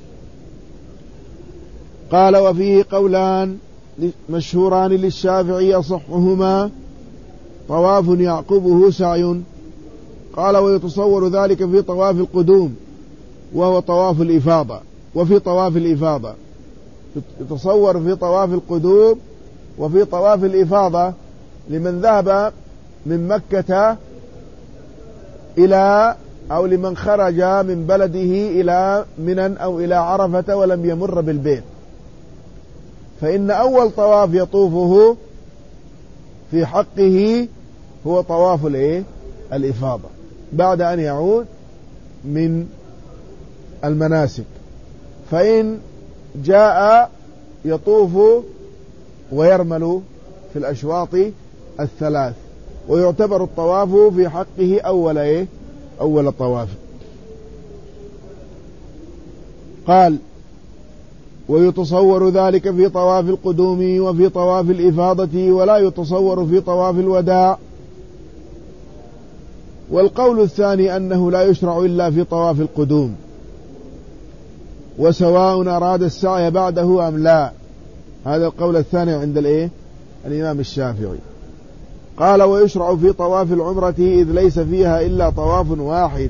A: قال: وفيه قولان مشهوران للشافعي أصحهما طواف يعقبه سعي. قال: ويتصور ذلك في طواف القدوم وهو طواف الإفاضة. وفي طواف الإفاضة يتصور في طواف القدوم وفي طواف الإفاضة لمن ذهب من مكة إلى أو لمن خرج من بلده إلى منى أو إلى عرفة ولم يمر بالبيت، فإن أول طواف يطوفه في حقه هو طواف الإفاضة بعد أن يعود من المناسك. فإن جاء يطوف ويرمل في الأشواط الثلاث، ويعتبر الطواف في حقه أول طواف. قال: ويتصور ذلك في طواف القدوم وفي طواف الإفاضة، ولا يتصور في طواف الوداع. والقول الثاني أنه لا يشرع إلا في طواف القدوم، وسواء أراد السعي بعده أم لا. هذا القول الثاني عند الإمام الشافعي. قال: ويشرع في طواف العمرة إذ ليس فيها إلا طواف واحد.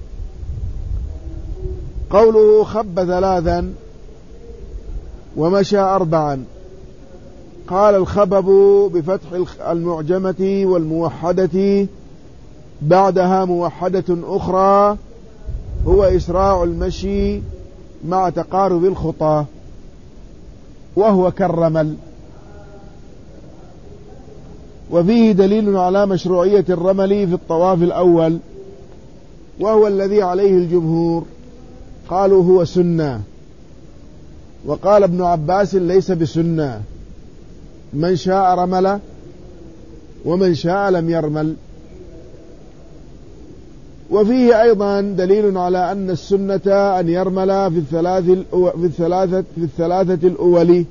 A: قوله: خب ثلاثا ومشى أربعا. قال: الخبب بفتح المعجمة والموحدة بعدها موحدة أخرى هو إسراع المشي مع تقارب الخطى، وهو كالرمل. وفيه دليل على مشروعية الرمل في الطواف الأول، وهو الذي عليه الجمهور، قالوا هو سنة. وقال ابن عباس: ليس بسنة، من شاء رمل ومن شاء لم يرمل. وفيه أيضا دليل على أن السنة أن يرمل في الثلاثة الأول،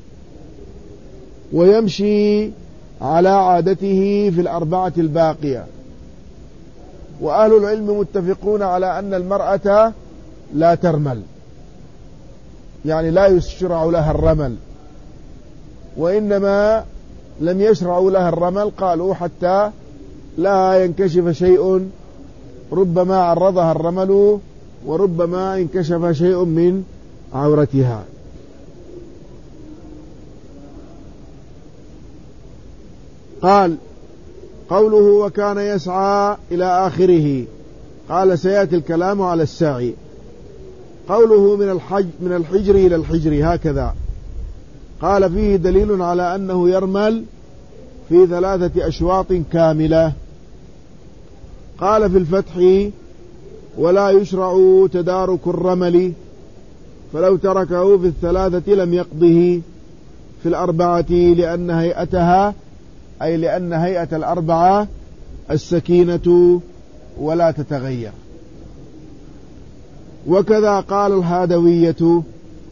A: ويمشي على عادته في الأربعة الباقية. وأهل العلم متفقون على أن المرأة لا ترمل، يعني لا يشرع لها الرمل، وإنما لم يشرعوا لها الرمل قالوا حتى لا ينكشف شيء، ربما عرضها الرمل وربما انكشف شيء من عورتها. قال: قوله: وكان يسعى إلى آخره. قال: سيأتي الكلام على السعي. قوله: من الحجر إلى الحجر هكذا. قال: فيه دليل على أنه يرمل في 3 أشواط كاملة. قال في الفتح: ولا يشرع تدارك الرمل، فلو تركه في 3 لم يقضه في 4، لأن هيئتها أي لأن هيئة 4 السكينة ولا تتغير. وكذا قال الهادوية.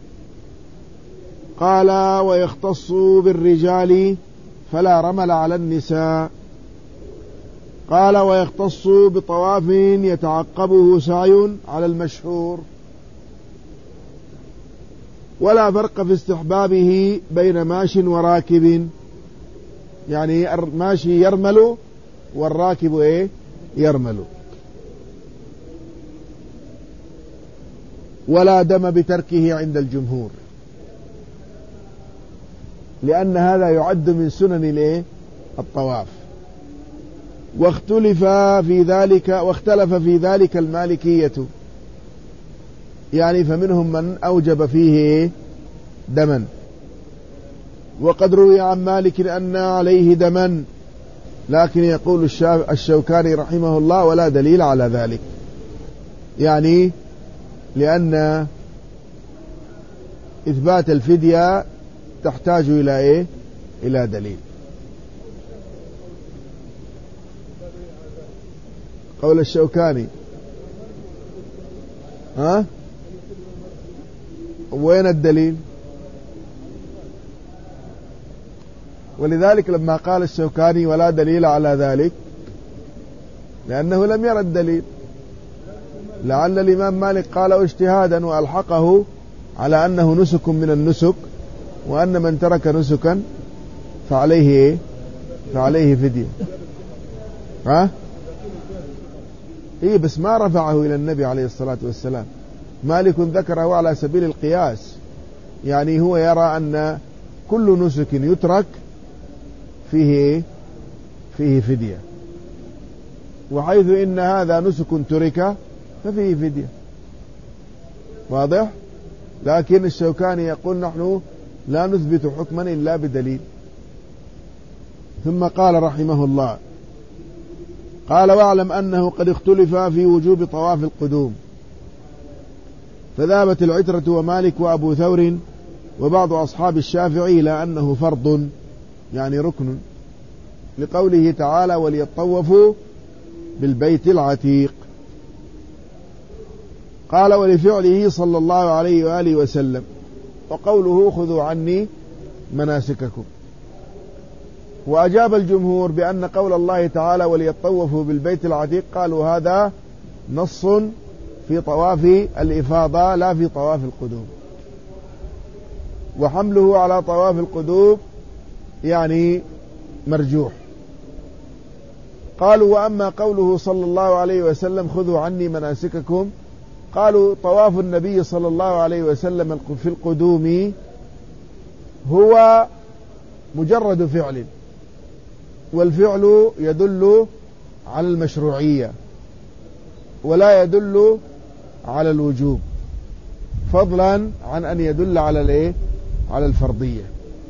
A: قال: ويختص بالرجال فلا رمل على النساء. قال: ويختص بطواف يتعقبه سعي على المشهور، ولا فرق في استحبابه بين ماش وراكب، يعني الماشي يرمل والراكب يرمل. ولا دم بتركه عند الجمهور، لأن هذا يعد من سنن الطواف. واختلف في ذلك المالكية، يعني فمنهم من أوجب فيه دما. وقد روي عن مالك أن عليه دما، لكن يقول الشوكاني رحمه الله: ولا دليل على ذلك، يعني لأن إثبات الفدية تحتاج إلى دليل. قول الشوكاني. وين الدليل؟ ولذلك لما قال الشوكاني ولا دليل على ذلك، لأنه لم يرى الدليل. لعل الإمام مالك قال اجتهادا وألحقه على أنه نسك من النسك، وأن من ترك نسكا فعليه فدية. بس ما رفعه إلى النبي عليه الصلاة والسلام. مالك ذكره على سبيل القياس، يعني هو يرى أن كل نسك يترك فيه فدية، وحيث إن هذا نسك ترك ففيه فدية. واضح؟ لكن الشوكاني يقول: نحن لا نثبت حكما إلا بدليل. ثم قال رحمه الله: قال: واعلم أنه قد اختلف في وجوب طواف القدوم، فذهبت العترة ومالك وأبو ثور وبعض أصحاب الشافعي إلى أنه فرض، يعني ركن، لقوله تعالى: وليطوفوا بالبيت العتيق. قال: ولفعله صلى الله عليه وآله وسلم، وقوله: خذوا عني مناسككم. وأجاب الجمهور بأن قول الله تعالى: وليطوفوا بالبيت العتيق، قالوا هذا نص في طواف الإفاضة لا في طواف القدوم، وحمله على طواف القدوم يعني مرجوح. قالوا: وأما قوله صلى الله عليه وسلم: خذوا عني مناسككم، قالوا: طواف النبي صلى الله عليه وسلم في القدوم هو مجرد فعل، والفعل يدل على المشروعية ولا يدل على الوجوب، فضلا عن أن يدل على الفرضية.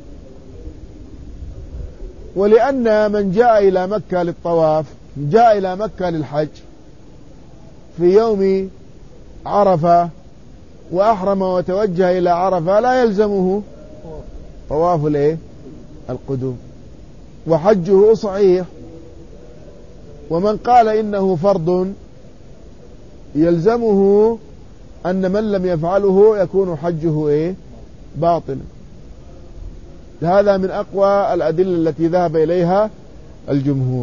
A: ولأن من جاء إلى مكة للطواف جاء إلى مكة للحج في يوم عرفة وأحرم وتوجه إلى عرفة، لا يلزمه طواف القدوم، وحجه صحيح. ومن قال إنه فرض يلزمه أن من لم يفعله يكون حجه باطلا. هذا من أقوى الأدلة التي ذهب إليها الجمهور.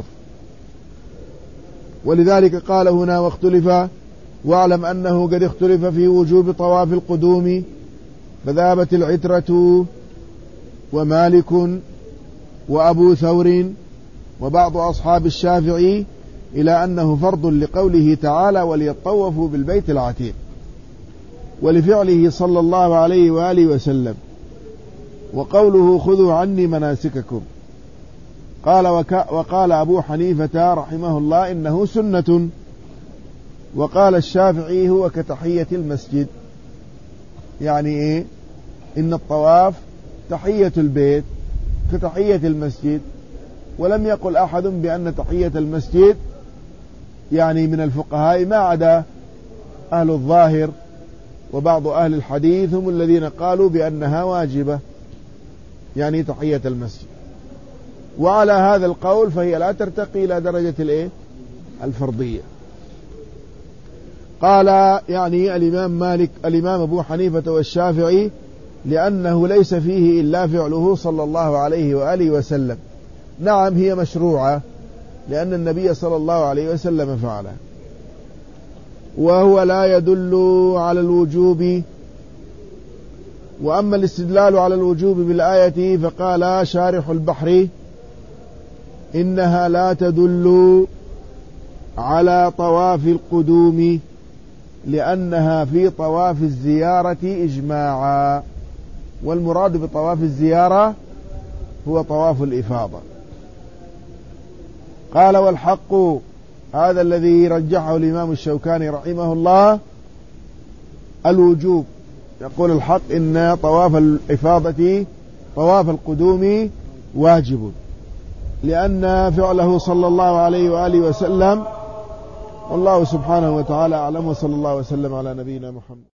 A: ولذلك قال هنا: واختلف، واعلم أنه قد اختلف في وجوب طواف القدوم، فذهبت العترة ومالك وأبو ثور وبعض أصحاب الشافعي إلى أنه فرض، لقوله تعالى: وليطوفوا بالبيت العتيق، ولفعله صلى الله عليه وآله وسلم، وقوله: خذوا عني مناسككم. قال: وقال أبو حنيفة رحمه الله: إنه سنة. وقال الشافعي: هو كتحية المسجد، يعني إن الطواف تحية البيت كتحية المسجد. ولم يقل أحد بأن تحية المسجد يعني من الفقهاء ما عدا أهل الظاهر وبعض أهل الحديث، هم الذين قالوا بأنها واجبة، يعني تحية المسجد. وعلى هذا القول فهي لا ترتقي إلى درجة الفرضية. قال يعني الإمام أبو حنيفة والشافعي: لأنه ليس فيه إلا فعله صلى الله عليه وآله وسلم. نعم، هي مشروعة لأن النبي صلى الله عليه وسلم فعله، وهو لا يدل على الوجوب. وأما الاستدلال على الوجوب بالآية فقال شارح البحر: إنها لا تدل على طواف القدوم لأنها في طواف الزيارة إجماعا، والمراد بطواف الزيارة هو طواف الإفاضة. قال: والحق، هذا الذي رجحه الإمام الشوكاني رحمه الله، الوجوب. يقول الحق إن طواف الإفاضة طواف القدوم واجب، لأن فعله صلى الله عليه وآله وسلم. والله سبحانه وتعالى أعلم، وصلى الله وسلم على نبينا محمد.